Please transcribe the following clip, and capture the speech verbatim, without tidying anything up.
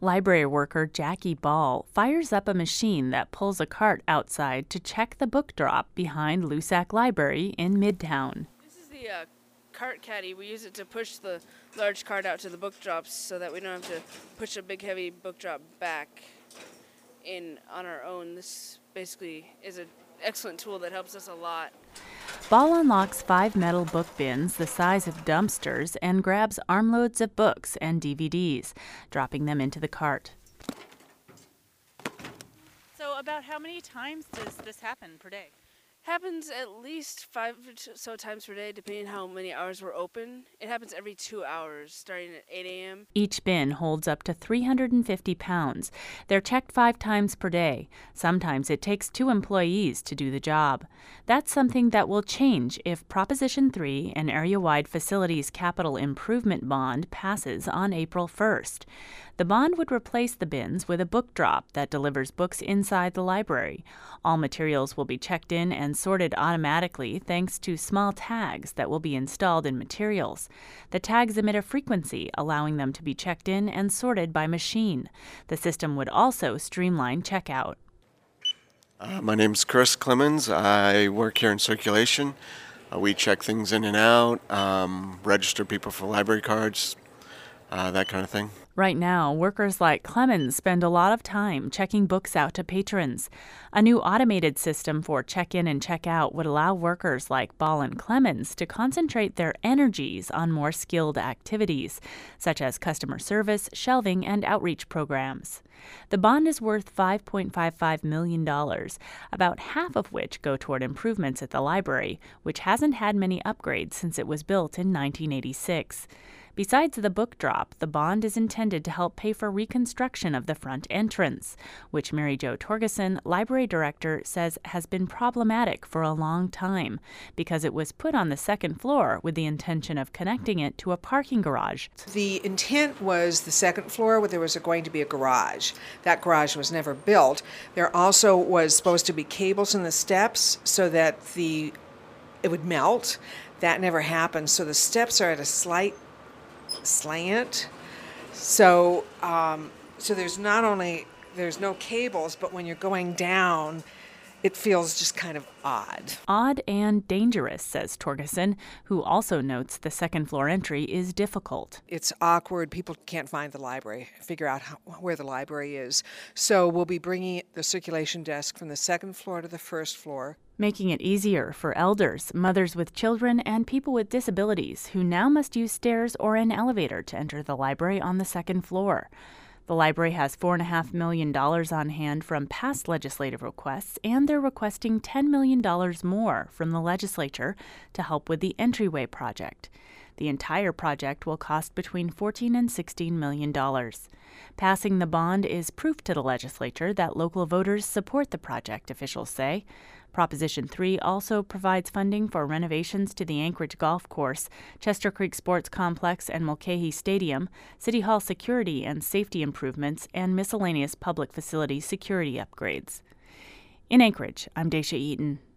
Library worker Jackie Ball fires up a machine that pulls a cart outside to check the book drop behind Lusac Library in Midtown. This is the uh, cart caddy. We use it to push the large cart out to the book drops so that we don't have to push a big heavy book drop back in on our own. This basically is an excellent tool that helps us a lot. Ball unlocks five metal book bins the size of dumpsters and grabs armloads of books and D V Ds, dropping them into the cart. So about how many times does this happen per day? Happens at least five or so times per day, depending on how many hours we're open. It happens every two hours, starting at eight a.m. Each bin holds up to three hundred fifty pounds. They're checked five times per day. Sometimes it takes two employees to do the job. That's something that will change if Proposition three, an area-wide facilities capital improvement bond, passes on April first. The bond would replace the bins with a book drop that delivers books inside the library. All materials will be checked in and sorted automatically thanks to small tags that will be installed in materials. The tags emit a frequency, allowing them to be checked in and sorted by machine. The system would also streamline checkout. Uh, my name's Chris Clemens. I work here in circulation. Uh, we check things in and out, um, register people for library cards, uh, that kind of thing. Right now, workers like Clemens spend a lot of time checking books out to patrons. A new automated system for check-in and check-out would allow workers like Ball and Clemens to concentrate their energies on more skilled activities, such as customer service, shelving, and outreach programs. The bond is worth five point five five million dollars, about half of which go toward improvements at the library, which hasn't had many upgrades since it was built in nineteen eighty-six. Besides the book drop, the bond is intended to help pay for reconstruction of the front entrance, which Mary Jo Torgeson, library director, says has been problematic for a long time because it was put on the second floor with the intention of connecting it to a parking garage. The intent was the second floor where there was going to be a garage. That garage was never built. There also was supposed to be cables in the steps so that the it would melt. That never happened, so the steps are at a slight slant. So um, so there's not only, there's no cables, but when you're going down, it feels just kind of odd. Odd and dangerous, says Torgeson, who also notes the second floor entry is difficult. It's awkward. People can't find the library, figure out how, where the library is. So we'll be bringing the circulation desk from the second floor to the first floor, making it easier for elders, mothers with children, and people with disabilities who now must use stairs or an elevator to enter the library on the second floor. The library has four point five million dollars on hand from past legislative requests, and they're requesting ten million dollars more from the legislature to help with the entryway project. The entire project will cost between fourteen and sixteen million dollars. Passing the bond is proof to the legislature that local voters support the project, officials say. Proposition three also provides funding for renovations to the Anchorage Golf Course, Chester Creek Sports Complex and Mulcahy Stadium, City Hall security and safety improvements, and miscellaneous public facility security upgrades. In Anchorage, I'm Daisha Eaton.